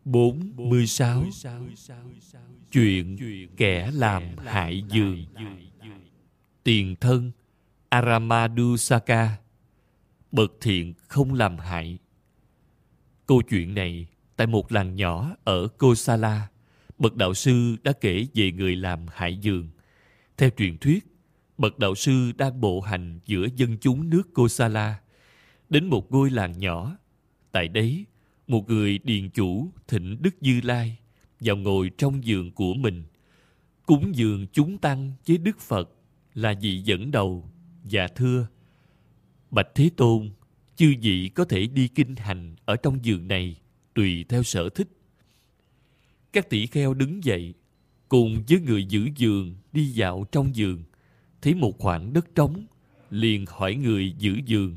46. Chuyện kẻ làm hại giường. Tiền thân Aramadusaka, bậc thiện không làm hại. Câu chuyện này tại một làng nhỏ ở Kosala, bậc đạo sư đã kể về người làm hại giường. Theo truyền thuyết, bậc đạo sư đang bộ hành giữa dân chúng nước Kosala, đến một ngôi làng nhỏ. Tại đấy, một người điền chủ thỉnh Đức Như Lai vào ngồi trong giường của mình, cúng dường chúng tăng với Đức Phật là vị dẫn đầu, và thưa: Bạch Thế Tôn, chư vị có thể đi kinh hành ở trong giường này tùy theo sở thích. Các tỷ kheo đứng dậy, cùng với người giữ giường đi dạo trong giường, thấy một khoảng đất trống, liền hỏi người giữ giường: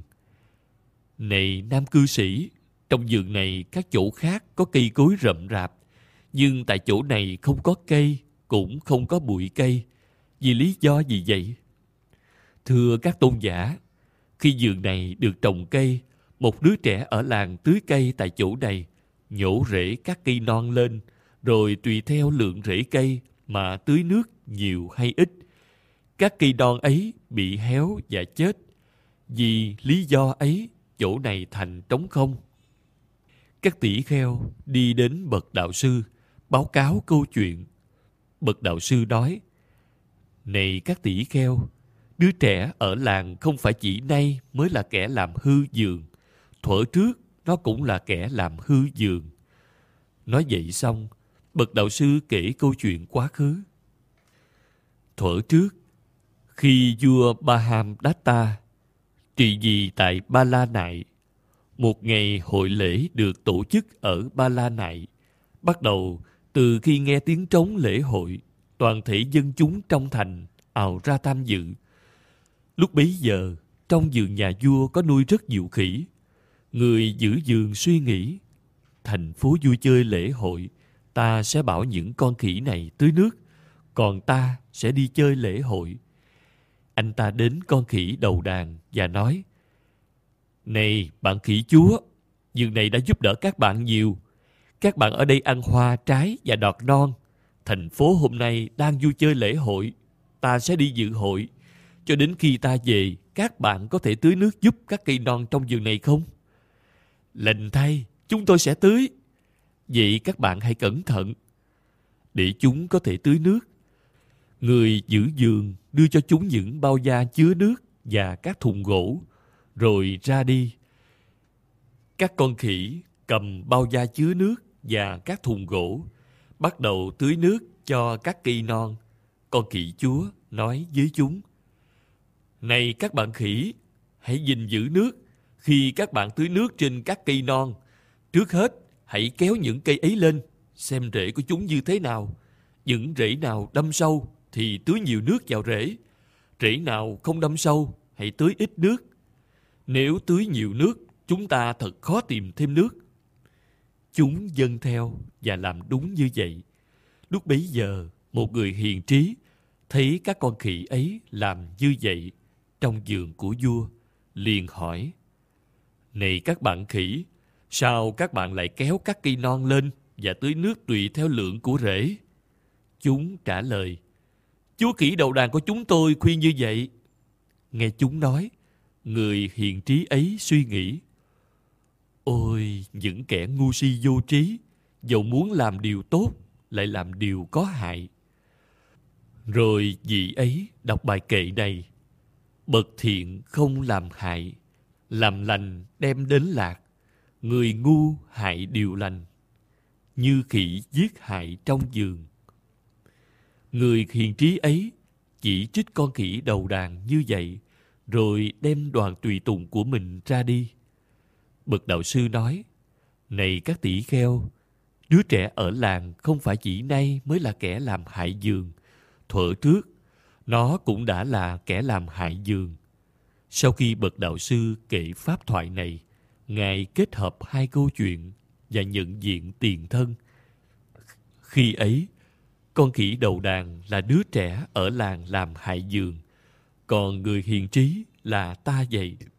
Này nam cư sĩ, trong giường này các chỗ khác có cây cối rậm rạp, nhưng tại chỗ này không có cây, cũng không có bụi cây. Vì lý do gì vậy? Thưa các tôn giả, khi giường này được trồng cây, một đứa trẻ ở làng tưới cây tại chỗ này, nhổ rễ các cây non lên, rồi tùy theo lượng rễ cây mà tưới nước nhiều hay ít. Các cây non ấy bị héo và chết. Vì lý do ấy, chỗ này thành trống không. Các tỷ kheo đi đến bậc đạo sư, báo cáo câu chuyện. Bậc đạo sư nói: Này các tỷ kheo, đứa trẻ ở làng không phải chỉ nay mới là kẻ làm hư giường, thuở trước nó cũng là kẻ làm hư giường. Nói vậy xong, bậc đạo sư kể câu chuyện quá khứ. Thuở trước, khi vua Mahamdatta trị vì tại Ba La Nại, một ngày hội lễ được tổ chức ở Ba La Nại. Bắt đầu từ khi nghe tiếng trống lễ hội, toàn thể dân chúng trong thành ào ra tham dự. Lúc bấy giờ, trong vườn nhà vua có nuôi rất nhiều khỉ. Người giữ vườn suy nghĩ: thành phố vui chơi lễ hội, ta sẽ bảo những con khỉ này tưới nước, còn ta sẽ đi chơi lễ hội. Anh ta đến con khỉ đầu đàn và nói: Này bạn khỉ chúa, vườn này đã giúp đỡ các bạn nhiều. Các bạn ở đây ăn hoa, trái và đọt non. Thành phố hôm nay đang vui chơi lễ hội, ta sẽ đi dự hội. Cho đến khi ta về, các bạn có thể tưới nước giúp các cây non trong vườn này không? Lành thay, chúng tôi sẽ tưới. Vậy các bạn hãy cẩn thận. Để chúng có thể tưới nước, người giữ vườn đưa cho chúng những bao da chứa nước và các thùng gỗ, rồi ra đi. Các con khỉ cầm bao da chứa nước và các thùng gỗ, bắt đầu tưới nước cho các cây non. Con khỉ chúa nói với chúng: Này các bạn khỉ, hãy gìn giữ nước. Khi các bạn tưới nước trên các cây non, trước hết hãy kéo những cây ấy lên, xem rễ của chúng như thế nào. Những rễ nào đâm sâu thì tưới nhiều nước vào rễ. Rễ nào không đâm sâu, hãy tưới ít nước. Nếu tưới nhiều nước, chúng ta thật khó tìm thêm nước. Chúng vâng theo và làm đúng như vậy. Lúc bấy giờ, một người hiền trí thấy các con khỉ ấy làm như vậy trong vườn của vua, liền hỏi: Này các bạn khỉ, sao các bạn lại kéo các cây non lên và tưới nước tùy theo lượng của rễ? Chúng trả lời: Chúa khỉ đầu đàn của chúng tôi khuyên như vậy. Nghe chúng nói, người hiền trí ấy suy nghĩ: Ôi, những kẻ ngu si vô trí, dẫu muốn làm điều tốt, lại làm điều có hại. Rồi vị ấy đọc bài kệ này: Bậc thiện không làm hại, làm lành đem đến lạc. Người ngu hại điều lành, như khỉ giết hại trong giường. Người hiền trí ấy chỉ trích con khỉ đầu đàn như vậy, rồi đem đoàn tùy tùng của mình ra đi. Bậc đạo sư nói: Này các tỷ kheo, đứa trẻ ở làng không phải chỉ nay mới là kẻ làm hại giường. Thuở trước, nó cũng đã là kẻ làm hại giường. Sau khi bậc đạo sư kể pháp thoại này, Ngài kết hợp hai câu chuyện và nhận diện tiền thân. Khi ấy, con khỉ đầu đàn là đứa trẻ ở làng làm hại giường, còn người hiền trí là ta vậy.